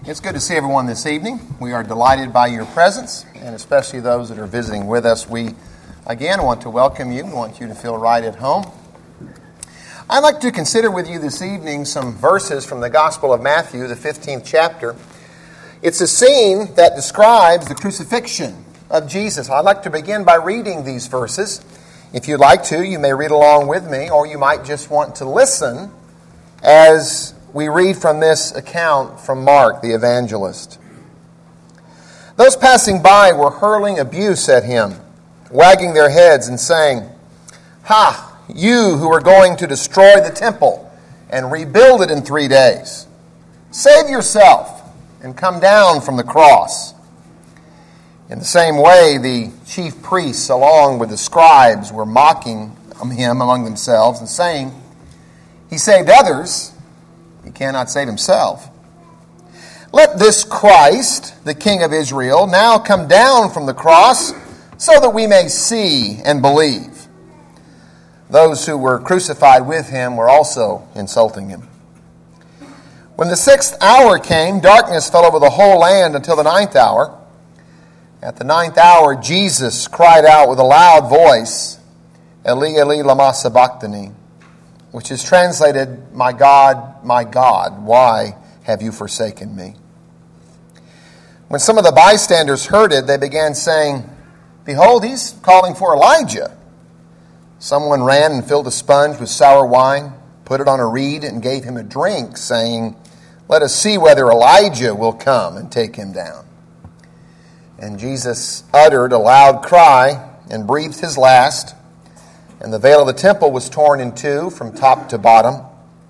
It's good to see everyone this evening. We are delighted by your presence, and especially those that are visiting with us. We, again, want to welcome you. We want you to feel right at home. I'd like to consider with you this evening some verses from the Gospel of Matthew, the 15th chapter. It's a scene that describes the crucifixion of Jesus. I'd like to begin by reading these verses. If you'd like to, you may read along with me, or you might just want to listen as we read from this account from Mark, the evangelist. Those passing by were hurling abuse at him, wagging their heads and saying, "Ha, you who are going to destroy the temple and rebuild it in 3 days. Save yourself and come down from the cross." In the same way, the chief priests, along with the scribes, were mocking him among themselves and saying, "He saved others. He cannot save himself. Let this Christ, the King of Israel, now come down from the cross so that we may see and believe." Those who were crucified with him were also insulting him. When the 6th hour came, darkness fell over the whole land until the 9th hour. At the 9th hour, Jesus cried out with a loud voice, "Eli, Eli, lama sabachthani," which is translated, my God, why have you forsaken me?" When some of the bystanders heard it, they began saying, "Behold, he's calling for Elijah." Someone ran and filled a sponge with sour wine, put it on a reed, and gave him a drink, saying, "Let us see whether Elijah will come and take him down." And Jesus uttered a loud cry and breathed his last, and the veil of the temple was torn in two from top to bottom.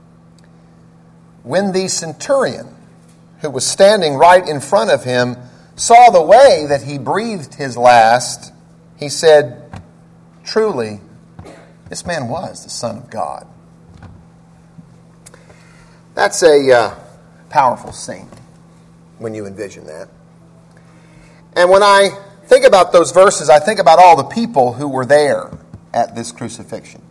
When the centurion, who was standing right in front of him, saw the way that he breathed his last, he said, "Truly, this man was the Son of God." That's a powerful scene when you envision that. And when I think about those verses, I think about all the people who were there at this crucifixion.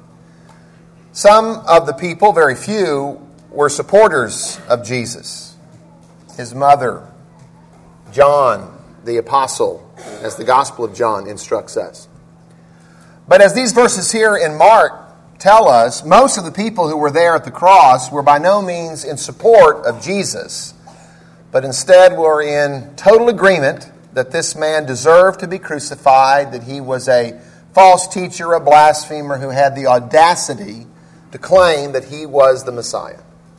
Some of the people, very few, were supporters of Jesus. His mother, John, the apostle, as the Gospel of John instructs us. But as these verses here in Mark tell us, most of the people who were there at the cross were by no means in support of Jesus, but instead were in total agreement that this man deserved to be crucified, that he was a false teacher, a blasphemer who had the audacity to claim that he was the Messiah.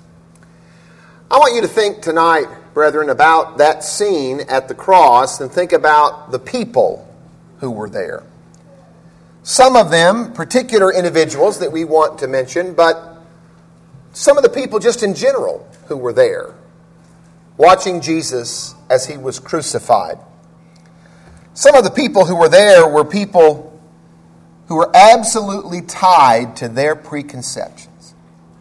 I want you to think tonight, brethren, about that scene at the cross and think about the people who were there. Some of them, particular individuals that we want to mention, but some of the people just in general who were there, watching Jesus as he was crucified. Some of the people who were there were people who were absolutely tied to their preconceptions.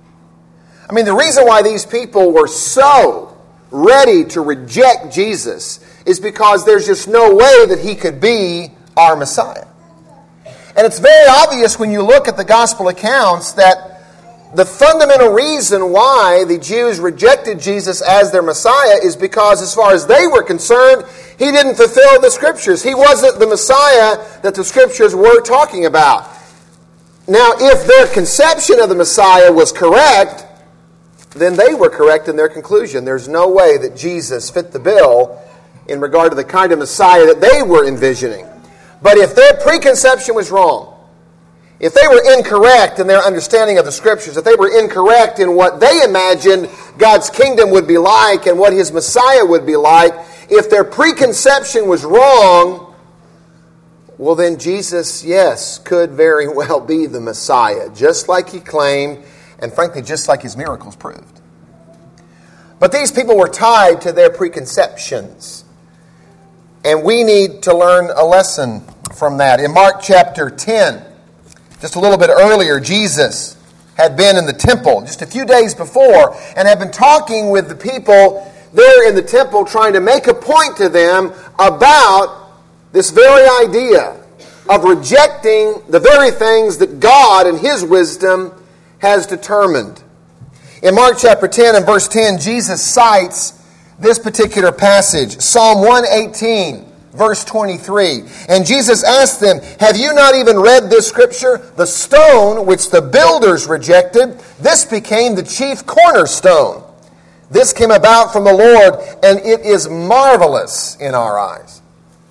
I mean, the reason why these people were so ready to reject Jesus is because there's just no way that he could be our Messiah. And it's very obvious when you look at the gospel accounts that the fundamental reason why the Jews rejected Jesus as their Messiah is because, as far as they were concerned, he didn't fulfill the Scriptures. He wasn't the Messiah that the Scriptures were talking about. Now, if their conception of the Messiah was correct, then they were correct in their conclusion. There's no way that Jesus fit the bill in regard to the kind of Messiah that they were envisioning. But if their preconception was wrong, if they were incorrect in their understanding of the Scriptures, if they were incorrect in what they imagined God's kingdom would be like and what his Messiah would be like, if their preconception was wrong, well then Jesus, yes, could very well be the Messiah, just like he claimed, and frankly, just like his miracles proved. But these people were tied to their preconceptions, and we need to learn a lesson from that. In Mark chapter 10, just a little bit earlier, Jesus had been in the temple just a few days before and had been talking with the people there in the temple, trying to make a point to them about this very idea of rejecting the very things that God in his wisdom has determined. In Mark chapter 10 and verse 10, Jesus cites this particular passage, Psalm 118, verse 23. And Jesus asked them, have you not even read this scripture? The stone which the builders rejected, this became the chief cornerstone. This came about from the Lord, and it is marvelous in our eyes.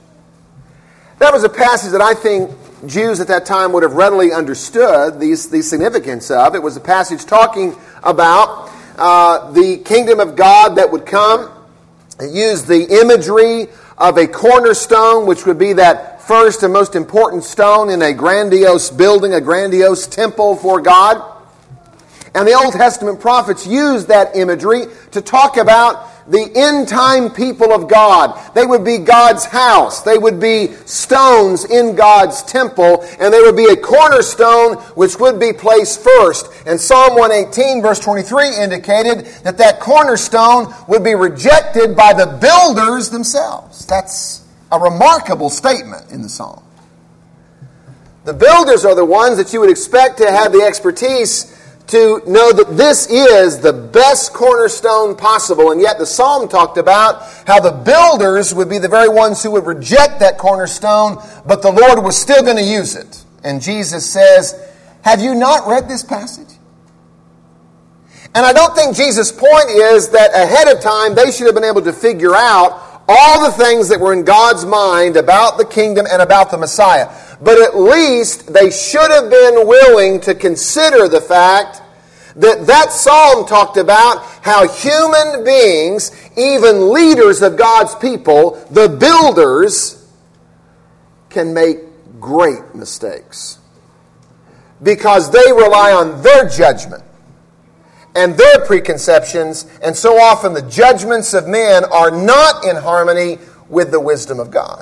That was a passage that I think Jews at that time would have readily understood the significance of. It was a passage talking about the kingdom of God that would come. It used the imagery of a cornerstone, which would be that first and most important stone in a grandiose building, a grandiose temple for God. And the Old Testament prophets used that imagery to talk about the end-time people of God. They would be God's house. They would be stones in God's temple, and they would be a cornerstone which would be placed first. And Psalm 118, verse 23, indicated that that cornerstone would be rejected by the builders themselves. That's a remarkable statement in the psalm. The builders are the ones that you would expect to have the expertise to know that this is the best cornerstone possible. And yet the psalm talked about how the builders would be the very ones who would reject that cornerstone, but the Lord was still going to use it. And Jesus says, have you not read this passage? And I don't think Jesus' point is that ahead of time they should have been able to figure out all the things that were in God's mind about the kingdom and about the Messiah. But at least they should have been willing to consider the fact that that psalm talked about how human beings, even leaders of God's people, the builders, can make great mistakes. Because they rely on their judgment and their preconceptions, and so often the judgments of men are not in harmony with the wisdom of God.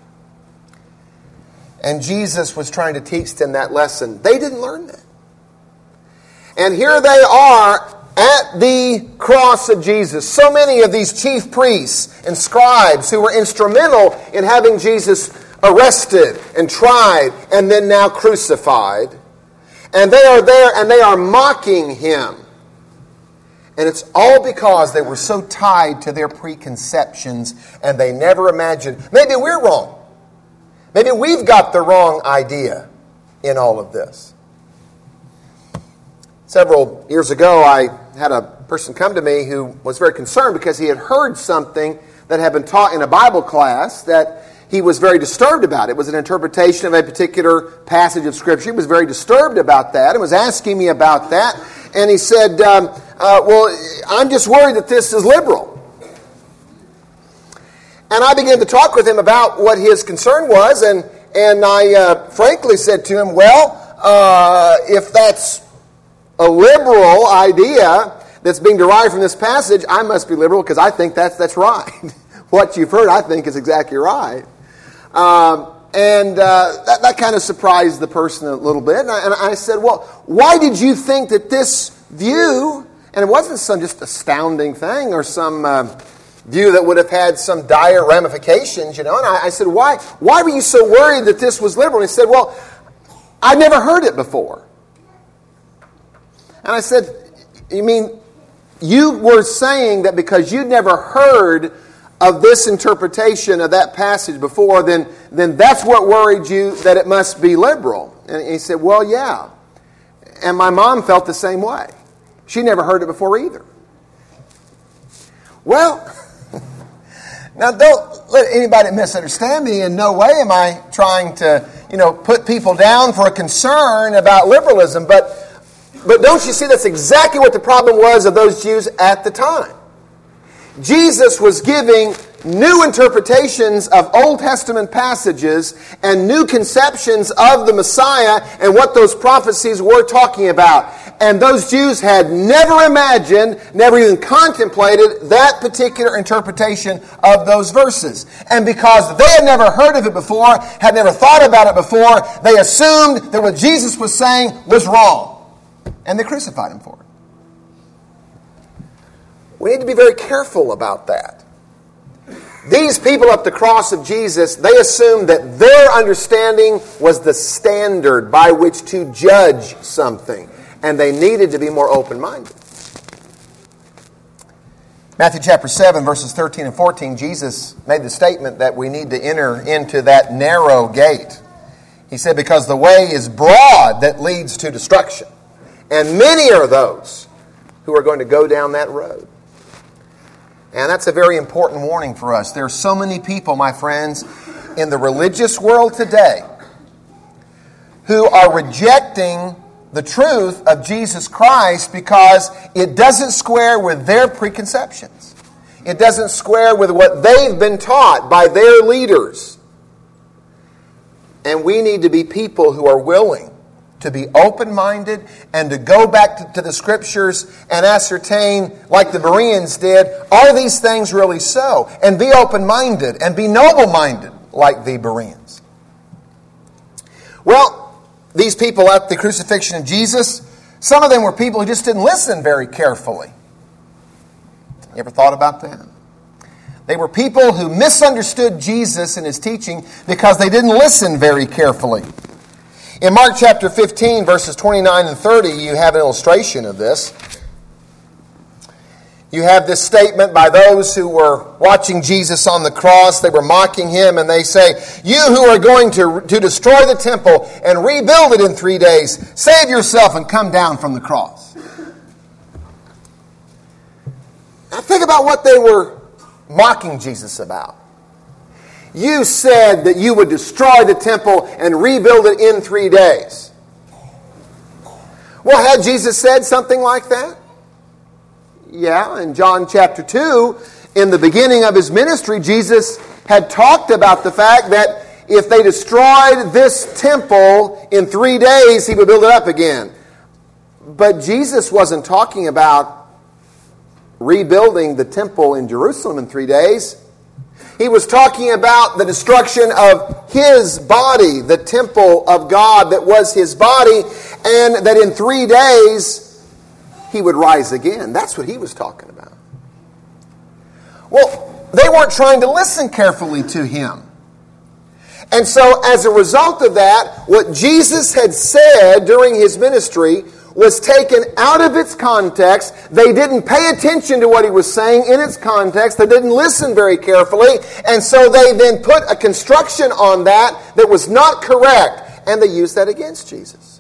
And Jesus was trying to teach them that lesson. They didn't learn that. And here they are at the cross of Jesus. So many of these chief priests and scribes who were instrumental in having Jesus arrested and tried and then now crucified. And they are there and they are mocking him. And it's all because they were so tied to their preconceptions and they never imagined, maybe we're wrong. Maybe we've got the wrong idea in all of this. Several years ago, I had a person come to me who was very concerned because he had heard something that had been taught in a Bible class that he was very disturbed about. It was an interpretation of a particular passage of Scripture. He was very disturbed about that and was asking me about that. And he said, well, I'm just worried that this is liberal. And I began to talk with him about what his concern was, and I frankly said to him, well, if that's a liberal idea that's being derived from this passage, I must be liberal because I think that's right. What you've heard, I think, is exactly right. That kind of surprised the person a little bit. And I said, well, why did you think that this view, and it wasn't some just astounding thing or some view that would have had some dire ramifications, you know. And I said, why were you so worried that this was liberal? And he said, well, I'd never heard it before. And I said, you mean you were saying that because you'd never heard of this interpretation of that passage before, then that's what worried you, that it must be liberal? And he said, well, yeah. And my mom felt the same way. She never heard it before either. Well, now don't let anybody misunderstand me. In no way am I trying to, put people down for a concern about liberalism. But don't you see that's exactly what the problem was of those Jews at the time. Jesus was giving new interpretations of Old Testament passages and new conceptions of the Messiah and what those prophecies were talking about. And those Jews had never imagined, never even contemplated that particular interpretation of those verses. And because they had never heard of it before, had never thought about it before, they assumed that what Jesus was saying was wrong. And they crucified him for it. We need to be very careful about that. These people at the cross of Jesus, they assumed that their understanding was the standard by which to judge something. And they needed to be more open-minded. Matthew chapter 7, verses 13 and 14, Jesus made the statement that we need to enter into that narrow gate. He said, because the way is broad that leads to destruction, and many are those who are going to go down that road. And that's a very important warning for us. There are so many people, my friends, in the religious world today who are rejecting the truth of Jesus Christ because it doesn't square with their preconceptions. It doesn't square with what they've been taught by their leaders. And we need to be people who are willing to be open-minded and to go back to the Scriptures and ascertain, like the Bereans did, are these things really so? And be open-minded and be noble-minded like the Bereans. Well, these people at the crucifixion of Jesus, some of them were people who just didn't listen very carefully. You ever thought about that? They were people who misunderstood Jesus and His teaching because they didn't listen very carefully. In Mark chapter 15, verses 29 and 30, you have an illustration of this. You have this statement by those who were watching Jesus on the cross. They were mocking Him, and they say, you who are going to destroy the temple and rebuild it in 3 days, save yourself and come down from the cross. Now think about what they were mocking Jesus about. You said that you would destroy the temple and rebuild it in 3 days. Well, had Jesus said something like that? Yeah, in John chapter 2, in the beginning of His ministry, Jesus had talked about the fact that if they destroyed this temple in 3 days, He would build it up again. But Jesus wasn't talking about rebuilding the temple in Jerusalem in 3 days. He was talking about the destruction of His body, the temple of God that was His body, and that in 3 days He would rise again. That's what He was talking about. Well, they weren't trying to listen carefully to Him. And so as a result of that, what Jesus had said during His ministry was taken out of its context. They didn't pay attention to what He was saying in its context. They didn't listen very carefully. And so they then put a construction on that was not correct. And they used that against Jesus.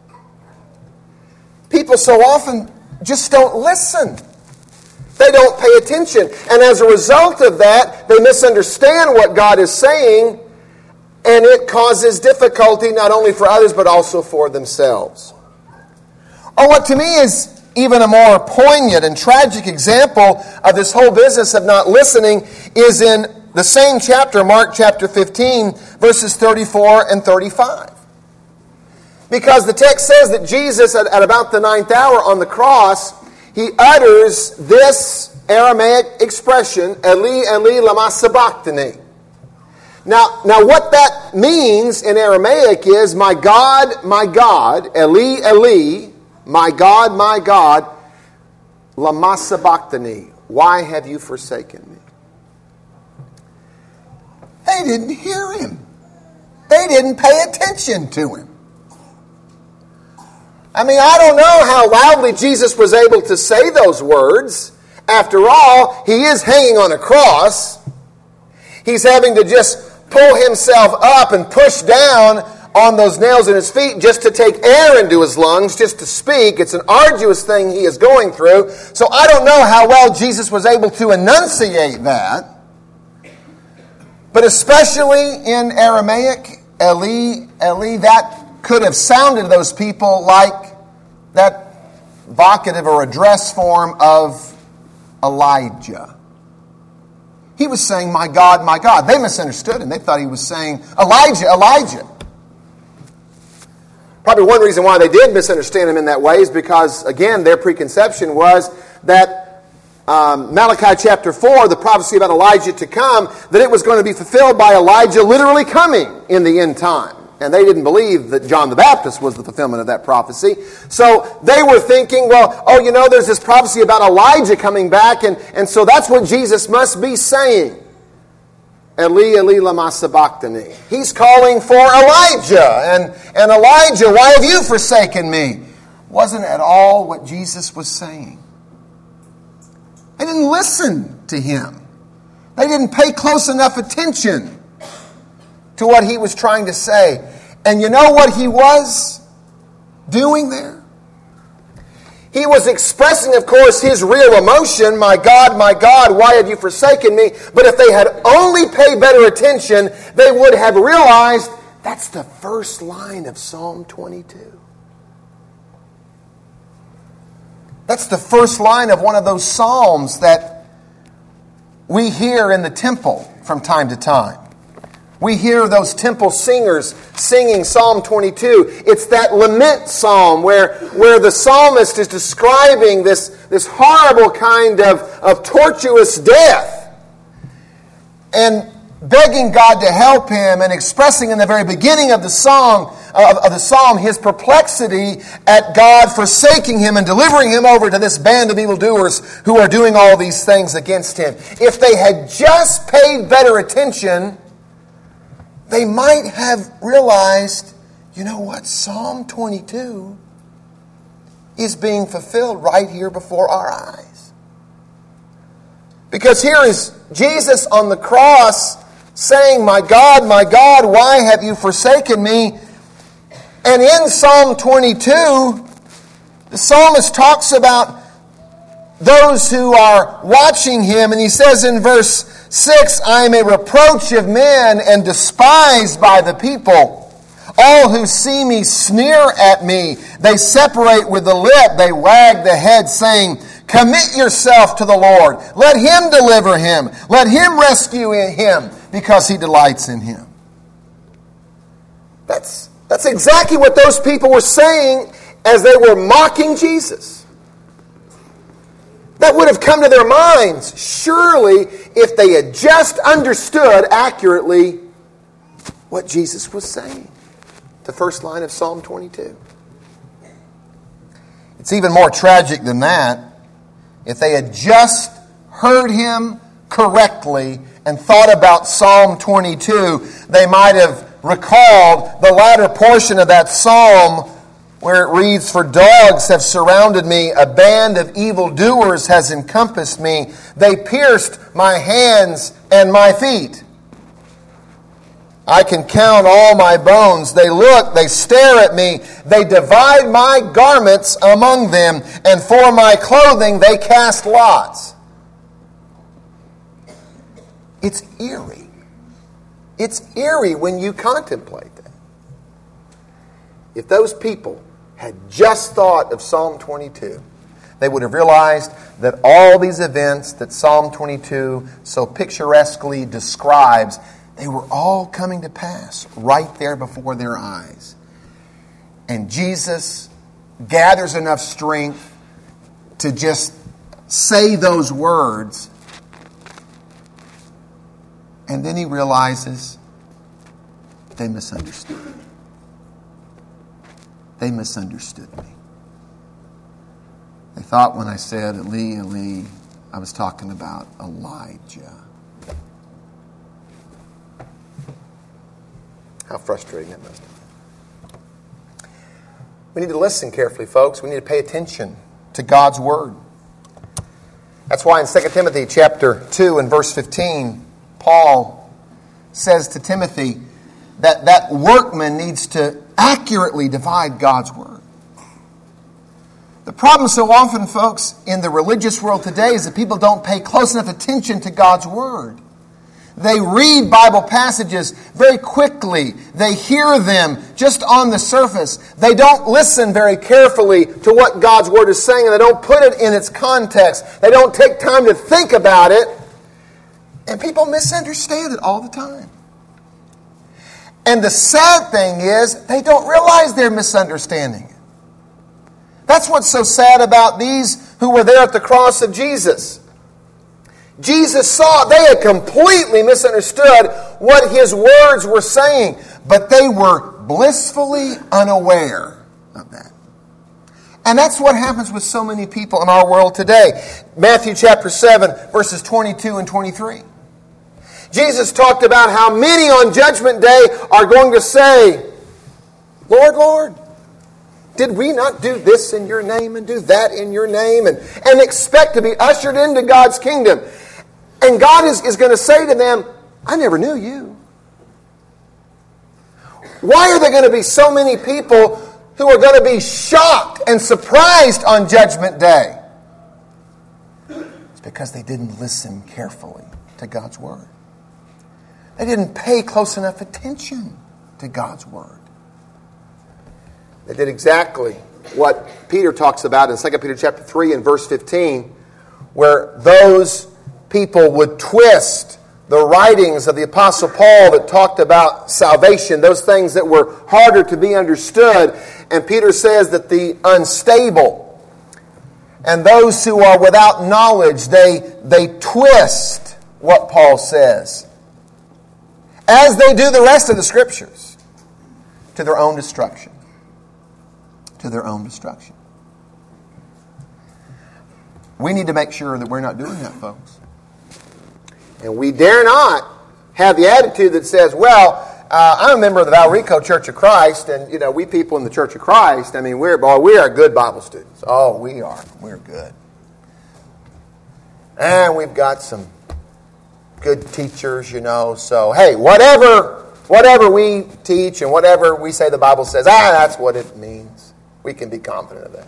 People so often just don't listen. They don't pay attention. And as a result of that, they misunderstand what God is saying. And it causes difficulty not only for others but also for themselves. Or what to me is even a more poignant and tragic example of this whole business of not listening is in the same chapter, Mark chapter 15, verses 34 and 35. Because the text says that Jesus, at about the 9th hour on the cross, He utters this Aramaic expression, Eli, Eli, lama sabachthani. Now what that means in Aramaic is, my God, Eli, Eli, my God, lama sabachthani, why have you forsaken me? They didn't hear Him. They didn't pay attention to Him. I mean, I don't know how loudly Jesus was able to say those words. After all, He is hanging on a cross. He's having to just pull Himself up and push down on those nails in His feet just to take air into His lungs, just to speak. It's an arduous thing He is going through. So I don't know how well Jesus was able to enunciate that. But especially in Aramaic, Eli, Eli, that could have sounded to those people like that vocative or address form of Elijah. He was saying, my God, my God. They misunderstood Him. They thought He was saying, Elijah, Elijah. Probably one reason why they did misunderstand Him in that way is because, again, their preconception was that Malachi chapter 4, the prophecy about Elijah to come, that it was going to be fulfilled by Elijah literally coming in the end time. And they didn't believe that John the Baptist was the fulfillment of that prophecy. So they were thinking, well, there's this prophecy about Elijah coming back, and so that's what Jesus must be saying. Eli, Eli, lama sabachthani. He's calling for Elijah. And Elijah, why have you forsaken me? Wasn't at all what Jesus was saying. They didn't listen to him. They didn't pay close enough attention to what he was trying to say. And you know what he was doing there? He was expressing, of course, his real emotion. My God, why have you forsaken me? But if they had only paid better attention, they would have realized that's the first line of Psalm 22. That's the first line of one of those psalms that we hear in the temple from time to time. We hear those temple singers singing Psalm 22. It's that lament psalm where the psalmist is describing this horrible kind of tortuous death and begging God to help him and expressing in the very beginning of the psalm his perplexity at God forsaking him and delivering him over to this band of evildoers who are doing all these things against him. If they had just paid better attention, they might have realized, you know what, Psalm 22 is being fulfilled right here before our eyes. Because here is Jesus on the cross saying, my God, why have you forsaken me? And in Psalm 22, the psalmist talks about those who are watching him, and he says in verse 6, I am a reproach of men and despised by the people. All who see me sneer at me. They separate with the lip. They wag the head, saying, commit yourself to the Lord. Let him deliver him. Let him rescue him, because he delights in him. That's exactly what those people were saying as they were mocking Jesus. That would have come to their minds, surely, if they had just understood accurately what Jesus was saying. The first line of Psalm 22. It's even more tragic than that. If they had just heard him correctly and thought about Psalm 22, they might have recalled the latter portion of that psalm where it reads, for dogs have surrounded me, a band of evildoers has encompassed me. They pierced my hands and my feet. I can count all my bones. They look, they stare at me. They divide my garments among them, and for my clothing they cast lots. It's eerie. It's eerie when you contemplate that. If those people had just thought of Psalm 22, they would have realized that all these events that Psalm 22 so picturesquely describes, they were all coming to pass right there before their eyes. And Jesus gathers enough strength to just say those words, and then he realizes they misunderstood. They misunderstood me. They thought when I said, Eli, Eli, I was talking about Elijah. How frustrating that must have been. We need to listen carefully, folks. We need to pay attention to God's Word. That's why in 2 Timothy chapter 2 and verse 15, Paul says to Timothy that workman needs to accurately divide God's Word. The problem so often, folks, in the religious world today is that people don't pay close enough attention to God's Word. They read Bible passages very quickly. They hear them just on the surface. They don't listen very carefully to what God's Word is saying, and they don't put it in its context. They don't take time to think about it. And people misunderstand it all the time. And the sad thing is, they don't realize they're misunderstanding it. That's what's so sad about these who were there at the cross of Jesus. Jesus saw they had completely misunderstood what his words were saying, but they were blissfully unaware of that. And that's what happens with so many people in our world today. Matthew chapter 7, verses 22 and 23. Jesus talked about how many on Judgment Day are going to say, Lord, Lord, Did we not do this in your name and do that in your name and expect to be ushered into God's kingdom? And God is going to say to them, I never knew you. Why are there going to be so many people who are going to be shocked and surprised on Judgment Day? It's because they didn't listen carefully to God's Word. They didn't pay close enough attention to God's Word. They did exactly what Peter talks about in 2 Peter chapter 3 and verse 15, where those people would twist the writings of the Apostle Paul that talked about salvation, those things that were harder to be understood. And Peter says that the unstable and those who are without knowledge, they twist what Paul says, as they do the rest of the Scriptures, to their own destruction. To their own destruction. We need to make sure that we're not doing that, folks. And we dare not have the attitude that says, well, I'm a member of the Valrico Church of Christ, and, we people in the Church of Christ, we are good Bible students. Oh, we are. We're good. And we've got some good teachers, so, hey, whatever we teach and whatever we say the Bible says, that's what it means. We can be confident of that.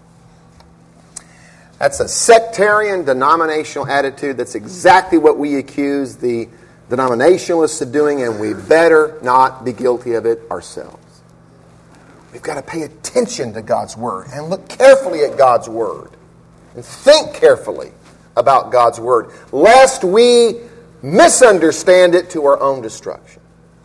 That's a sectarian, denominational attitude. That's exactly what we accuse the denominationalists of doing, and we better not be guilty of it ourselves. We've got to pay attention to God's Word and look carefully at God's Word and think carefully about God's Word, lest we misunderstand it to our own destruction.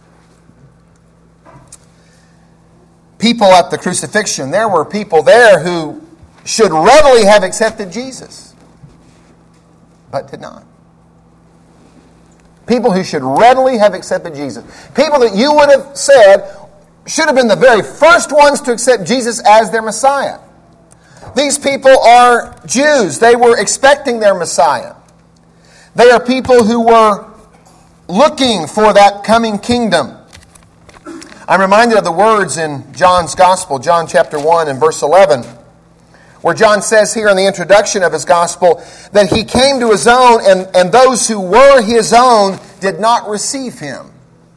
People at the crucifixion, there were people there who should readily have accepted Jesus, but did not. People who should readily have accepted Jesus. People that you would have said should have been the very first ones to accept Jesus as their Messiah. These people are Jews. They were expecting their Messiah. They are people who were looking for that coming kingdom. I'm reminded of the words in John's Gospel, John chapter 1 and verse 11, where John says here in the introduction of his Gospel that he came to his own, and those who were his own did not receive him.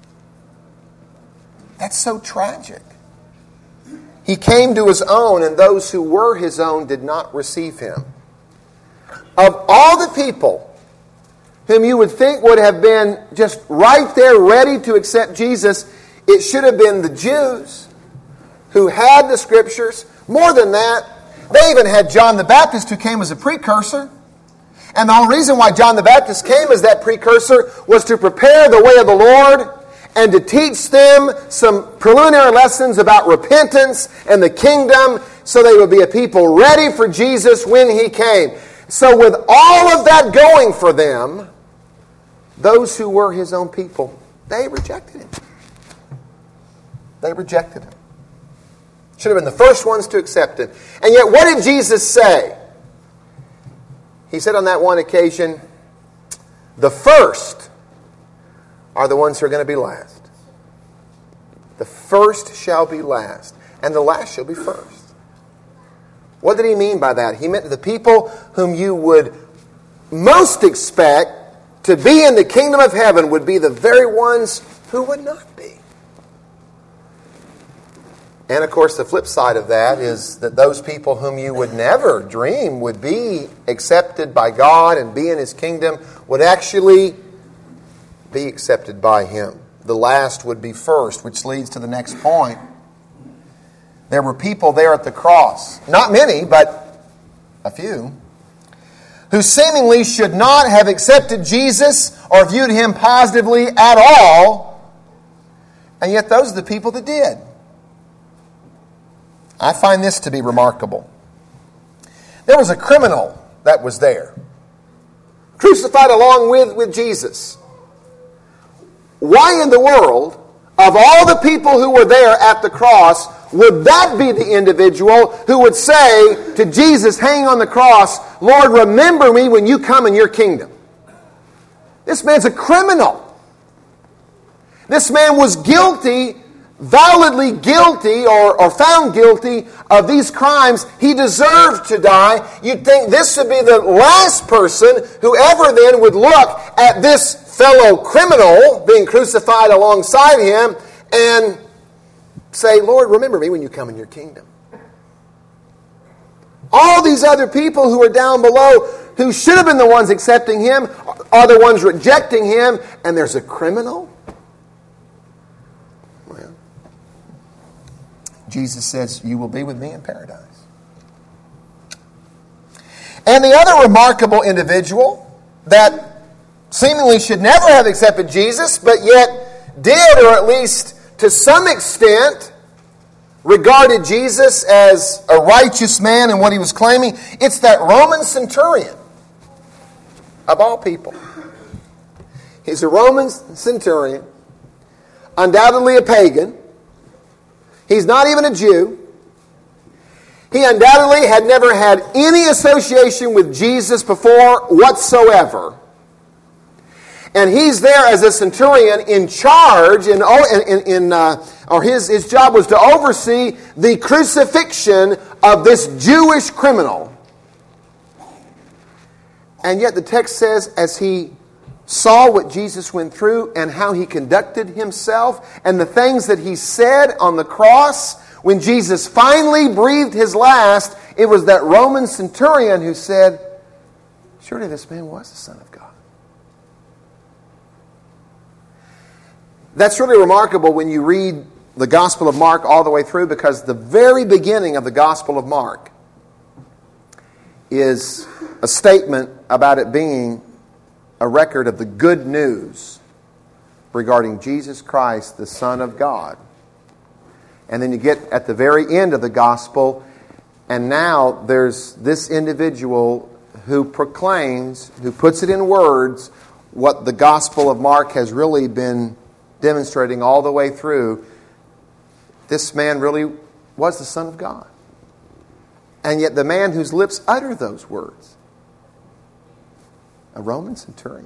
That's so tragic. He came to his own, and those who were his own did not receive him. Of all the people whom you would think would have been just right there ready to accept Jesus, it should have been the Jews who had the Scriptures. More than that, they even had John the Baptist, who came as a precursor. And the only reason why John the Baptist came as that precursor was to prepare the way of the Lord and to teach them some preliminary lessons about repentance and the kingdom, so they would be a people ready for Jesus when he came. So with all of that going for them, those who were his own people, they rejected him. They rejected him. Should have been the first ones to accept it. And yet, what did Jesus say? He said on that one occasion, the first are the ones who are going to be last. The first shall be last, and the last shall be first. What did he mean by that? He meant the people whom you would most expect to be in the kingdom of heaven would be the very ones who would not be. And of course, the flip side of that is that those people whom you would never dream would be accepted by God and be in his kingdom would actually be accepted by him. The last would be first, which leads to the next point. There were people there at the cross, not many, but a few, who seemingly should not have accepted Jesus or viewed him positively at all, and yet those are the people that did. I find this to be remarkable. There was a criminal that was there, crucified along with Jesus. Why in the world, of all the people who were there at the cross, would that be the individual who would say to Jesus hanging on the cross, Lord, remember me when you come in your kingdom? This man's a criminal. This man was guilty validly guilty or found guilty of these crimes, he deserved to die. You'd think this would be the last person who ever then would look at this fellow criminal being crucified alongside him and say, Lord, remember me when you come in your kingdom. All these other people who are down below, who should have been the ones accepting him, are the ones rejecting him, and there's a criminal? Well, Jesus says, you will be with me in paradise. And the other remarkable individual that seemingly should never have accepted Jesus, but yet did, or at least to some extent, regarded Jesus as a righteous man and what he was claiming, it's that Roman centurion, of all people. He's a Roman centurion, undoubtedly a pagan. He's not even a Jew. He undoubtedly had never had any association with Jesus before whatsoever. And he's there as a centurion in charge, or his job was to oversee the crucifixion of this Jewish criminal. And yet the text says, as he saw what Jesus went through and how he conducted himself and the things that he said on the cross, when Jesus finally breathed his last, it was that Roman centurion who said, surely this man was the Son of God. That's really remarkable when you read the Gospel of Mark all the way through, because the very beginning of the Gospel of Mark is a statement about it being a record of the good news regarding Jesus Christ, the Son of God. And then you get at the very end of the Gospel, and now there's this individual who proclaims, who puts it in words, what the Gospel of Mark has really been demonstrating all the way through. This man really was the Son of God. And yet the man whose lips utter those words, a Roman centurion.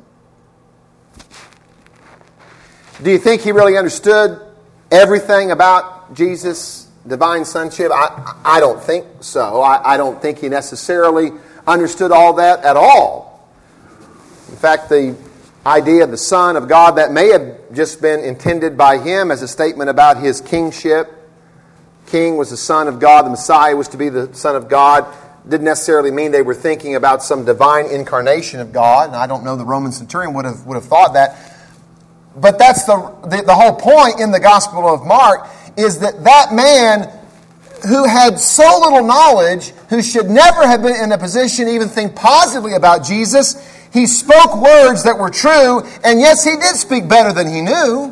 Do you think he really understood everything about Jesus' divine sonship? I don't think so. I don't think he necessarily understood all that at all. In fact, the idea of the Son of God, that may have just been intended by him as a statement about his kingship. King was the Son of God. The Messiah was to be the Son of God. Didn't necessarily mean they were thinking about some divine incarnation of God. And I don't know the Roman centurion would have thought that. But that's the whole point in the Gospel of Mark, is that man who had so little knowledge, who should never have been in a position to even think positively about Jesus, he spoke words that were true, and yes, he did speak better than he knew.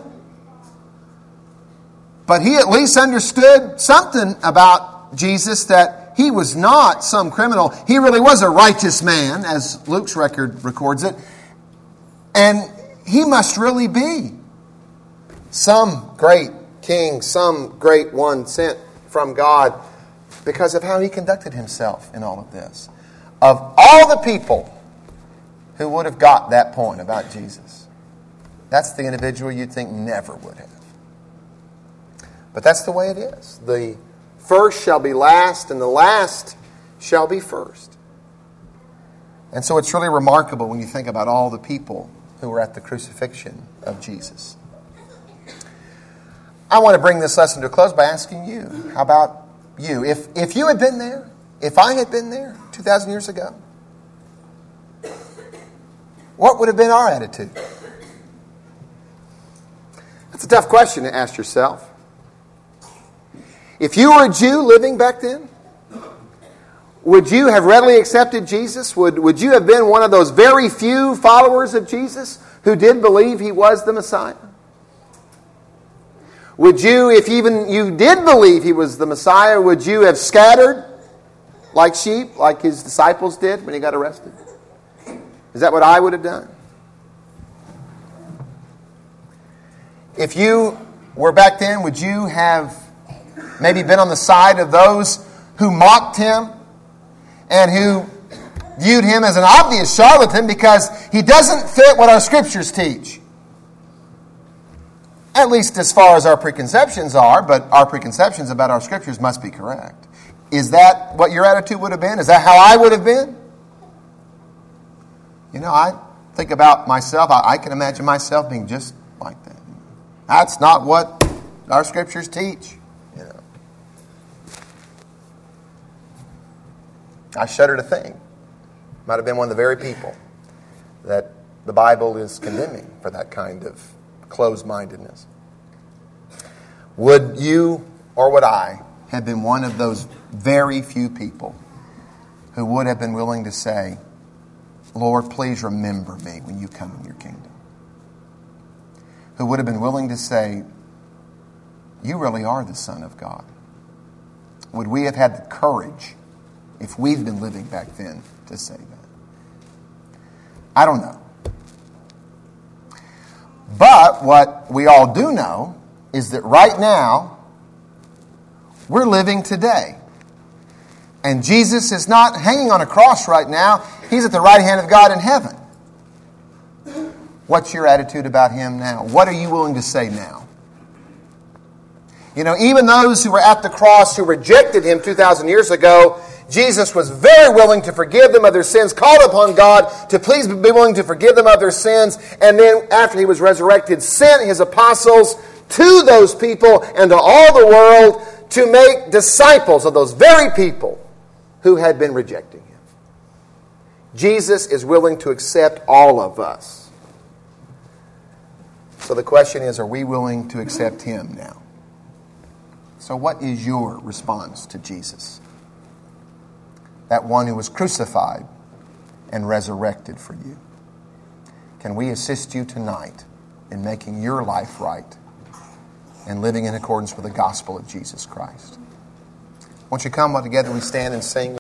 But he at least understood something about Jesus, that he was not some criminal. He really was a righteous man, as Luke's record records it. And he must really be some great king, some great one sent from God, because of how he conducted himself in all of this. Of all the people who would have got that point about Jesus, that's the individual you'd think never would have. But that's the way it is. The first shall be last, and the last shall be first. And so it's really remarkable when you think about all the people who were at the crucifixion of Jesus. I want to bring this lesson to a close by asking you, how about you? If you had been there, if I had been there 2,000 years ago, what would have been our attitude? That's a tough question to ask yourself. If you were a Jew living back then, would you have readily accepted Jesus? Would you have been one of those very few followers of Jesus who did believe he was the Messiah? Would you, if even you did believe he was the Messiah, would you have scattered like sheep, like his disciples did when he got arrested? Is that what I would have done? If you were back then, would you have maybe been on the side of those who mocked him and who viewed him as an obvious charlatan because he doesn't fit what our scriptures teach? At least as far as our preconceptions are, but our preconceptions about our Scriptures must be correct. Is that what your attitude would have been? Is that how I would have been? You know, I think about myself. I can imagine myself being just like that. That's not what our Scriptures teach. You know, I shudder to think. Might have been one of the very people that the Bible is condemning for that kind of closed-mindedness. Would you or would I have been one of those very few people who would have been willing to say, Lord, please remember me when you come in your kingdom? Who would have been willing to say, you really are the Son of God? Would we have had the courage, if we'd been living back then, to say that? I don't know. But what we all do know is that right now, we're living today. And Jesus is not hanging on a cross right now. He's at the right hand of God in heaven. What's your attitude about Him now? What are you willing to say now? You know, even those who were at the cross who rejected Him 2,000 years ago, Jesus was very willing to forgive them of their sins, called upon God to please be willing to forgive them of their sins, and then after He was resurrected, sent His apostles to those people and to all the world to make disciples of those very people who had been rejecting Him. Jesus is willing to accept all of us. So the question is, are we willing to accept Him now? So what is your response to Jesus? That one who was crucified and resurrected for you. Can we assist you tonight in making your life right and living in accordance with the gospel of Jesus Christ? Won't you come while together we stand and sing?